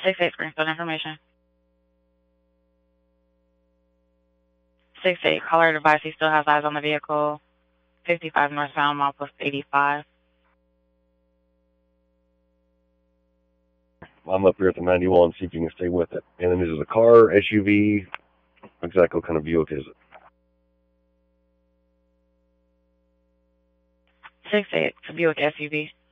6-8 Springfield information. 6-8, caller device, he still has eyes on the vehicle. 55 northbound, mile plus 85. I'm up here at the 91, see if you can stay with it. And then is it a car, SUV? Exactly what kind of Buick is it? 6-8, it's a Buick SUV.